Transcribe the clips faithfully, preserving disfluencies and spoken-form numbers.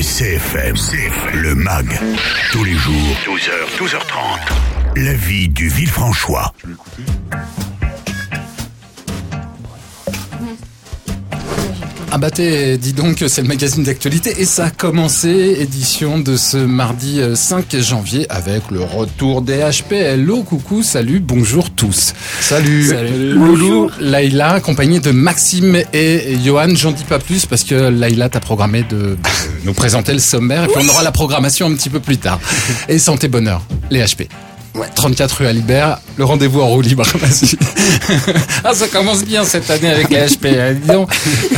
C F M, C F M, le M A G, tous les jours, douze heures, douze heures trente. La vie du Villefranchois. Ah bah t'es, dis donc, c'est le magazine d'actualité et ça a commencé, édition de ce mardi cinq janvier avec le retour des H P. Hello, coucou, salut, bonjour tous. Salut. Salut. Loulou, Laïla, accompagnée de Maxime et Johan. J'en dis pas plus parce que Laïla t'a programmé de nous présenter le sommaire et puis oui. On aura la programmation un petit peu plus tard. Et santé bonheur, les H P. Ouais, trente-quatre rue Alibert, le rendez-vous en roue libre. Vas-y. Ah, ça commence bien cette année avec les H P, hein, dis donc.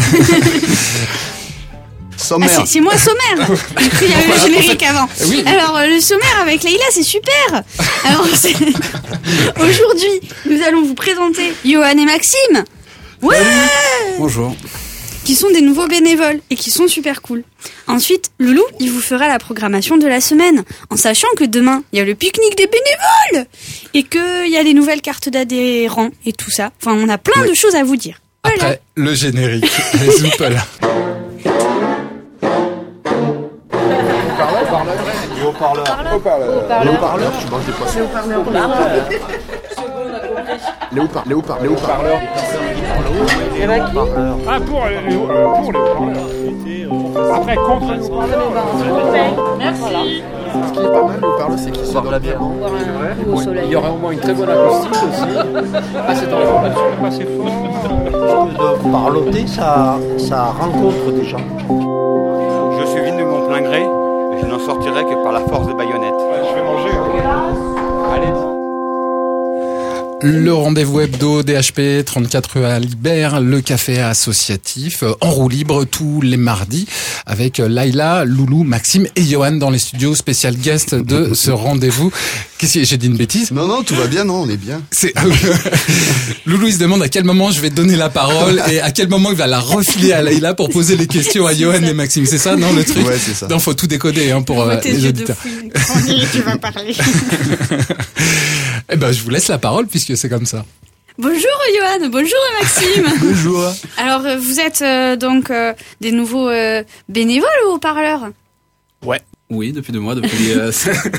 Sommaire. Ah, c'est, c'est moi sommaire. Il y a eu le générique avant. Oui. Alors euh, le sommaire avec Laïla, c'est super. Alors c'est... aujourd'hui, nous allons vous présenter Johan et Maxime. Ouais. Salut. Bonjour. Qui sont des nouveaux bénévoles et qui sont super cool. Ensuite, Loulou, il vous fera la programmation de la semaine, en sachant que demain, il y a le pique-nique des bénévoles et qu'il y a les nouvelles cartes d'adhérents et tout ça. Enfin, on a plein oui. de choses à vous dire. Voilà. Après, le générique. Les Zouples. Les haut-parleurs. Haut-parleurs. Les haut-parleurs. Je mange des poissons. Les haut-parleurs. Les haut-parleurs. Les haut-parleurs. Les haut-parleurs. Ah, pour les haut-parleurs. Après, contre les haut-parleurs. Merci. Ce qui est pas mal, le haut-parleur, c'est qu'il se donne bien. C'est vrai. Il y aurait au moins une très bonne acoustique aussi. Ah, c'est dans le là-dessus. Pas assez fort. De parloter, ça, ça rencontre des gens. Je suis venu de mon plein gré, et je n'en sortirai que par la force des baïonnettes. Ouais, je vais manger. Hein. Allez. Le rendez-vous hebdo D H P, trente-quatre rue Alibert, le café associatif, en roue libre tous les mardis, avec Laïla, Loulou, Maxime et Johan dans les studios, spécial guest de ce rendez-vous. Qu'est-ce que j'ai dit une bêtise? Non, non, tout va bien, non, on est bien. C'est... Loulou, il se demande à quel moment je vais donner la parole et à quel moment il va la refiler à Laïla pour poser les questions à Johan et Maxime. C'est ça, non, le truc? Ouais, c'est ça. Non, faut tout décoder, hein, pour euh, les auditeurs. Tu vas parler. Eh ben, je vous laisse la parole puisque c'est comme ça. Bonjour Johan, bonjour Maxime. Bonjour. Alors euh, vous êtes euh, donc euh, des nouveaux euh, bénévoles ou haut-parleurs? Ouais, oui, depuis deux mois, depuis euh,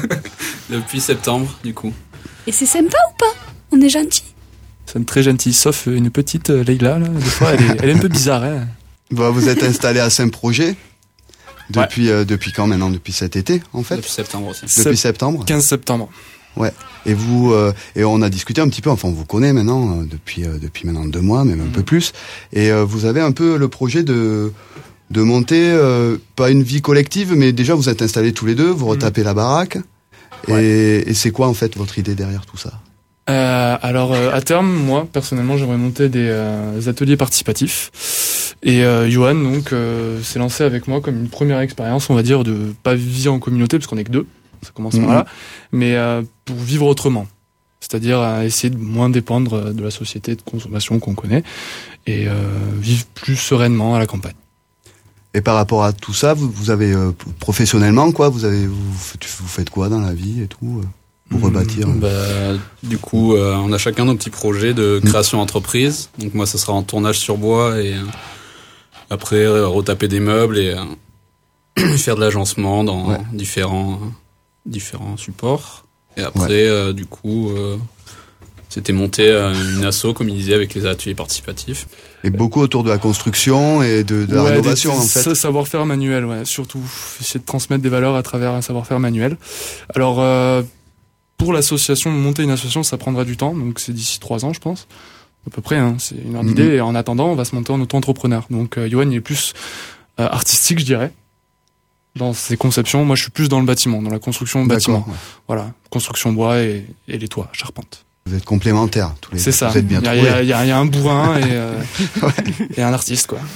depuis septembre du coup. Et c'est sympa ou pas? On est gentils? C'est très gentil, sauf une petite euh, Leïla, là, des fois elle est, elle est un peu bizarre. Hein. Bah, vous êtes installé à Saint-Projet depuis, ouais. euh, depuis quand maintenant? Depuis cet été en fait? Depuis septembre aussi. Depuis septembre quinze septembre. Ouais. Et vous euh, et on a discuté un petit peu. Enfin, on vous connaît maintenant euh, depuis euh, depuis maintenant deux mois, même un mmh. peu plus. Et euh, vous avez un peu le projet de de monter euh, pas une vie collective, mais déjà vous êtes installés tous les deux, vous retapez mmh. la baraque. Ouais. Et, et c'est quoi en fait votre idée derrière tout ça? euh, Alors euh, à terme, moi personnellement, j'aimerais monter des, euh, des ateliers participatifs. Et euh, Johan donc euh, s'est lancé avec moi comme une première expérience, on va dire, de pas vivre en communauté parce qu'on est que deux. Ça commence par mmh. là, mais euh, pour vivre autrement, c'est-à-dire euh, essayer de moins dépendre de la société de consommation qu'on connaît et euh, vivre plus sereinement à la campagne. Et par rapport à tout ça, vous, vous avez euh, professionnellement quoi, vous avez vous, vous faites quoi dans la vie et tout euh, pour mmh, rebâtir bah, du coup, euh, on a chacun nos petits projets de création d'entreprise. Donc moi, ça sera en tournage sur bois et euh, après euh, retaper des meubles et euh, faire de l'agencement dans ouais. différents différents supports. Et après, ouais. euh, du coup, euh, c'était monté euh, une asso, comme il disait, avec les ateliers participatifs. Et beaucoup autour de la construction et de, de la ouais, rénovation, des, en fait. Savoir-faire manuel, ouais. Surtout, essayer de transmettre des valeurs à travers un savoir-faire manuel. Alors, euh, pour l'association, monter une association, ça prendra du temps. Donc, c'est d'ici trois ans, je pense. À peu près, hein. C'est une heure d'idée. Mm-hmm. Et en attendant, on va se monter en auto-entrepreneur. Donc, euh, Johan, il est plus euh, artistique, je dirais. Dans ces conceptions, moi je suis plus dans le bâtiment, dans la construction de bâtiment. Ouais. Voilà, construction bois et, et les toits, charpente. Vous êtes complémentaires tous les deux. C'est ça. Vous êtes bien trouvés. Il y, y, y a un bourrin et, euh, ouais. et un artiste quoi.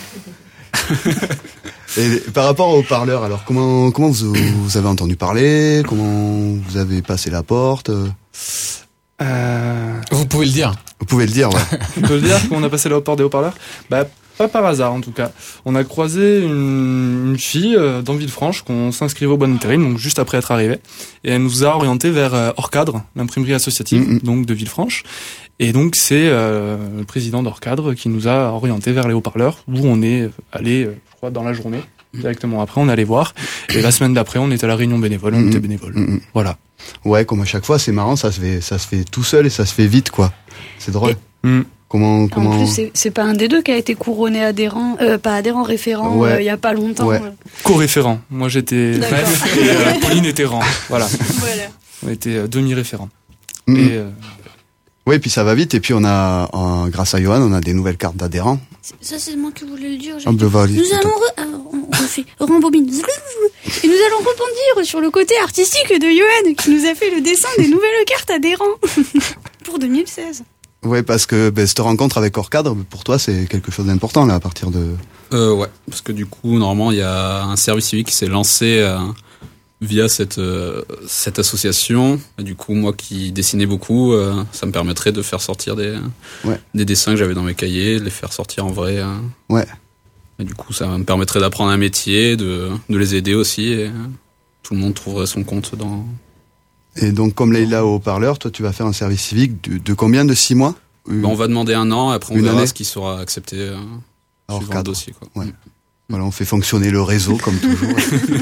Et par rapport aux parleurs, alors comment comment vous, vous avez entendu parler, comment vous avez passé la porte? Euh... Vous pouvez le dire. Vous pouvez le dire, ouais. Vous pouvez le dire qu'on a passé la porte des haut-parleurs. Bah pas par hasard en tout cas. On a croisé une, une fille euh, dans Villefranche qu'on s'inscrivait au Bon Intérim, donc juste après être arrivé, et elle nous a orienté vers euh, Orcadre, l'imprimerie associative mmh. donc de Villefranche. Et donc c'est euh, le président d'Orcadre qui nous a orienté vers les haut-parleurs, où on est allé, euh, je crois, dans la journée. directement. Après, on allait voir. Et la semaine d'après, on était à la réunion bénévole, on Mmh. était bénévole. Mmh. Voilà. Ouais, comme à chaque fois, c'est marrant, ça se fait, ça se fait tout seul et ça se fait vite, quoi. C'est drôle. Mmh. Comment, comment. En plus, c'est, c'est pas un des deux qui a été couronné adhérent, euh, pas adhérent, référent, Ouais. euh, il y a pas longtemps. Ouais. euh. Co-référent. Moi, j'étais D'accord. ref et euh, Pauline était rang. Voilà. Voilà. On était euh, demi-référents. Mmh. Et, euh, Oui, puis ça va vite. Et puis on a, euh, grâce à Johan, on a des nouvelles cartes d'adhérents. Ça, c'est moi qui voulais le dire. j'ai Ah, dit, bah, va aller, nous plutôt. allons, re- euh, on refait, rembobine. Et nous allons rebondir sur le côté artistique de Johan, qui nous a fait le dessin des nouvelles cartes adhérents. Pour deux mille seize. Ouais, parce que ben, cette rencontre avec Orcadre, pour toi, c'est quelque chose d'important là, à partir de. Euh, ouais, parce que du coup, normalement, il y a un service civique qui s'est lancé euh, via cette euh, cette association. Et du coup, moi qui dessinais beaucoup, euh, ça me permettrait de faire sortir des Ouais. des dessins que j'avais dans mes cahiers, de les faire sortir en vrai. euh. Ouais. Et du coup, ça me permettrait d'apprendre un métier, de de les aider aussi. Et euh, tout le monde trouverait son compte dans. Et donc, comme Leïla au haut-parleur, toi, tu vas faire un service civique de, de combien de six mois? Ben, on va demander un an, après on Une verra année ce qui sera accepté euh, Hors suivant le cadre. dossier. Quoi. Ouais. Voilà, on fait fonctionner le réseau comme toujours.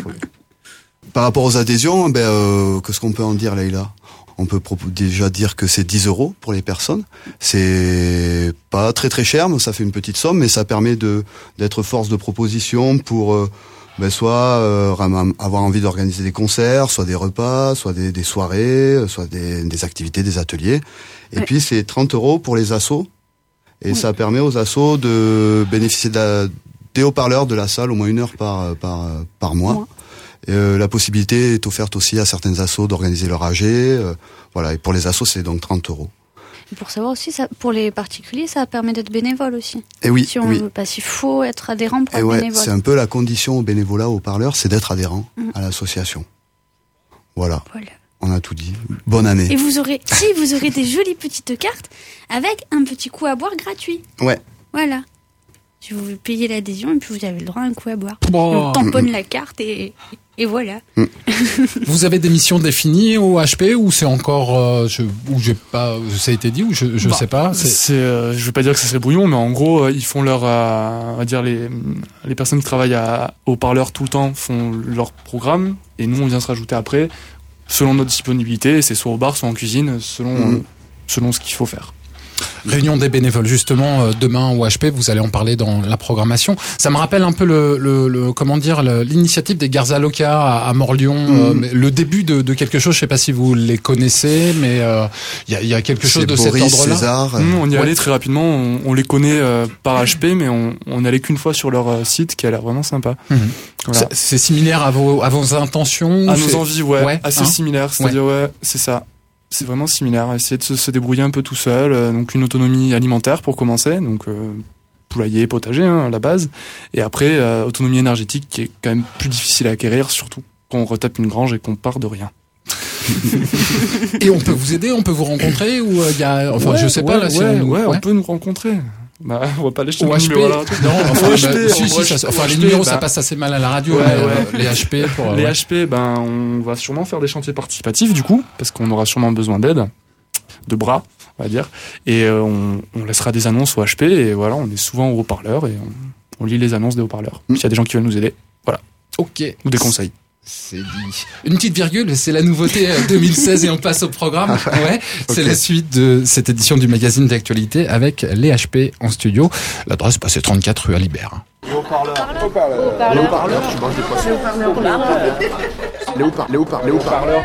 Par rapport aux adhésions, ben, euh, qu'est-ce qu'on peut en dire, Leïla? On peut pro- déjà dire que c'est dix euros pour les personnes. C'est pas très très cher, mais ça fait une petite somme, mais ça permet de d'être force de proposition pour euh, ben, soit euh, ram- avoir envie d'organiser des concerts, soit des repas, soit des, des soirées, soit des, des activités, des ateliers. Et Ouais. puis c'est trente euros pour les assos. Et Oui. ça permet aux assos de bénéficier de la- des haut-parleurs de la salle au moins une heure par, par, par mois. Mois. Et, euh, la possibilité est offerte aussi à certaines assos d'organiser leur A G. Euh, voilà. Et pour les assos, c'est donc trente euros. Et pour savoir aussi, ça, pour les particuliers, ça permet d'être bénévole aussi. Et oui, Si on oui. veut pas, il faut être adhérent pour Et être ouais, bénévole. c'est un peu la condition au bénévolat au parleur, c'est d'être adhérent Mm. à l'association. Voilà. Voilà. On a tout dit. Bonne année. Et vous aurez, si vous aurez des jolies petites cartes avec un petit coup à boire gratuit. Ouais. Voilà. Si vous payez l'adhésion et puis vous avez le droit à un coup à boire. Bon. Et on tamponne la carte et, et voilà. Vous avez des missions définies au H P ou c'est encore, euh, je, ou j'ai pas, ça a été dit ou je, je Bah, sais pas. C'est... C'est, euh, je veux pas dire que ça serait brouillon, mais en gros, euh, ils font leur, euh, on va dire les les personnes qui travaillent à, au parleur tout le temps font leur programme, et nous on vient se rajouter après, selon notre disponibilité. C'est soit au bar, soit en cuisine, selon Mhm. euh, selon ce qu'il faut faire. Réunion des bénévoles, justement, euh, demain au H P, vous allez en parler dans la programmation. Ça me rappelle un peu le, le, le comment dire, le- l'initiative des Garza Loca à, à Morlion, euh, Mhm. mais le début de, de quelque chose. Je sais pas si vous les connaissez, mais il euh, y, a, y a quelque chose C'est de Boris, cet ordre-là. César. euh, Nous, on y ouais. allait très rapidement. On, on les connaît euh, par H P, mais on on allait qu'une fois sur leur euh, site, qui a l'air vraiment sympa. Mhm. Voilà. C'est, c'est similaire à vos, à vos intentions. À ou nos c'est- envies, ouais, Ouais, assez hein. similaire. C'est-à-dire, ouais, c'est ça. C'est vraiment similaire. Essayer de se, se débrouiller un peu tout seul. euh, donc une autonomie alimentaire pour commencer. Donc euh, poulailler, potager hein, à la base. Et après euh, autonomie énergétique qui est quand même plus difficile à acquérir, surtout quand on retape une grange et qu'on part de rien. Et on peut vous aider, on peut vous rencontrer ou il y a, enfin, Ouais, je sais ouais, pas là. si ouais, on, ouais, on peut nous rencontrer. Bah, on va pas aller chez Au le H P, numéro à la radio. non, enfin, Au bah, H P, si, au si, ça- H P, enfin, les bah, numéros, ça bah, passe assez mal à la radio, Ouais, mais, ouais. euh, les H P pour, euh, Les ouais. H P, ben, on va sûrement faire des chantiers participatifs, du coup, parce qu'on aura sûrement besoin d'aide, de bras, on va dire. Et euh, on, on laissera des annonces au H P, et voilà, on est souvent au haut-parleur, et on, on lit les annonces des haut-parleurs. Mm. S'il y a des gens qui veulent nous aider, voilà. Ok. Ou des conseils. C'est dit. Une petite virgule, c'est la nouveauté euh, deux mille seize et on passe au programme. Ouais, c'est Ok. la suite de cette édition du magazine d'actualité avec les H P en studio. L'adresse, bah, c'est trente-quatre rue Alibert. Les haut-parleurs. Les haut-parleurs, tu manges des poissons. Les haut-parleurs. Les haut-parleurs. Les haut-parleurs.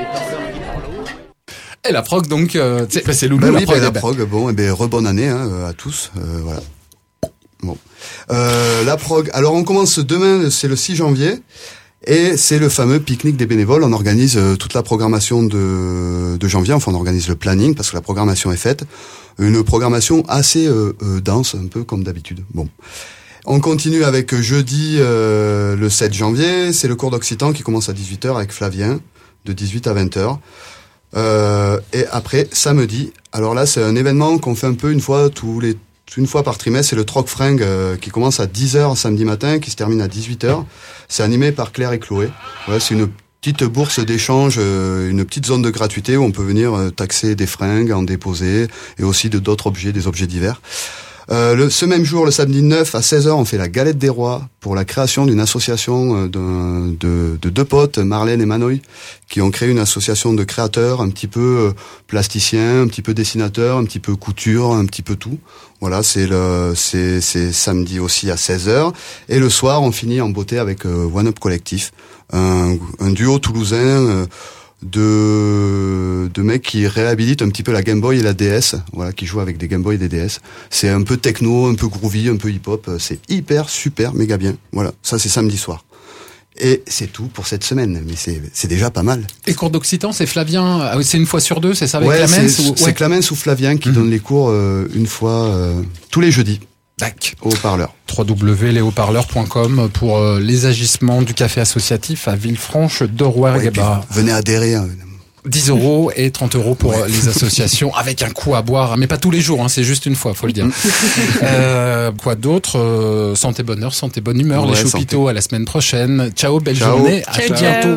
Et la prog, donc, euh, c'est, bah, c'est Loulou, Bah la oui, prog. bah, la eh ben. prog, bon, et ben rebonne année hein, euh, à tous, euh, voilà. Bon, euh, la prog. Alors on commence demain, c'est le six janvier, et c'est le fameux pique-nique des bénévoles. On organise euh, toute la programmation de, de janvier. Enfin, on organise le planning parce que la programmation est faite. Une programmation assez euh, euh, dense, un peu comme d'habitude. Bon. On continue avec jeudi euh, le sept janvier. C'est le cours d'occitan qui commence à dix-huit heures avec Flavien, de dix-huit à vingt heures. Euh, et après, samedi, alors là, c'est un événement qu'on fait un peu une fois tous les une fois par trimestre, c'est le Troc Fringue euh, qui commence à dix heures samedi matin, qui se termine à dix-huit heures. C'est animé par Claire et Chloé. Ouais, c'est une petite bourse d'échange, euh, une petite zone de gratuité où on peut venir euh, taxer des fringues, en déposer, et aussi de d'autres objets, des objets divers. Euh, le, ce même jour, le samedi neuf à seize heures, on fait la Galette des Rois pour la création d'une association de, de, de deux potes, Marlène et Manoï, qui ont créé une association de créateurs un petit peu plasticiens, un petit peu dessinateurs, un petit peu couture, un petit peu tout. Voilà, c'est le, c'est, c'est samedi aussi à seize heures. Et le soir, on finit en beauté avec euh, One Up Collectif, un, un duo toulousain euh, de, de mecs qui réhabilitent un petit peu la Game Boy et la D S, voilà, qui jouent avec des Game Boy et des D S. C'est un peu techno, un peu groovy, un peu hip-hop. C'est hyper, super, méga bien. Voilà, ça c'est samedi soir. Et c'est tout pour cette semaine, mais c'est c'est déjà pas mal. Et cours d'occitan, c'est Flavien, c'est une fois sur deux, c'est ça avec ouais, Clamence c'est, ou... ouais. c'est Clamence ou Flavien qui mmh. donne les cours euh, une fois euh, tous les jeudis. Tac. Au haut-parleur. w w w point les haut parleurs point com pour euh, les agissements du café associatif à Villefranche de Rouergue-et-Basse. Ouais, venez adhérer. Hein. dix euros et trente euros pour ouais. les associations avec un coup à boire, mais pas tous les jours, hein, c'est juste une fois, faut le dire. euh, quoi d'autre euh, Santé, bonheur, santé, bonne humeur, ouais, les Choupiteaux à la semaine prochaine. Ciao, belle ciao. journée, à ciao, bientôt.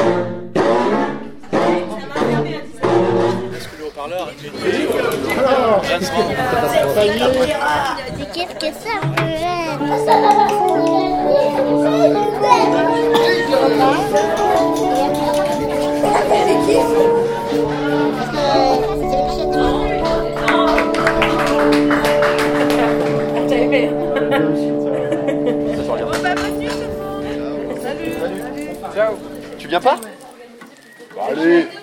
Qu'est-ce que ça peut Tu viens pas ? Allez.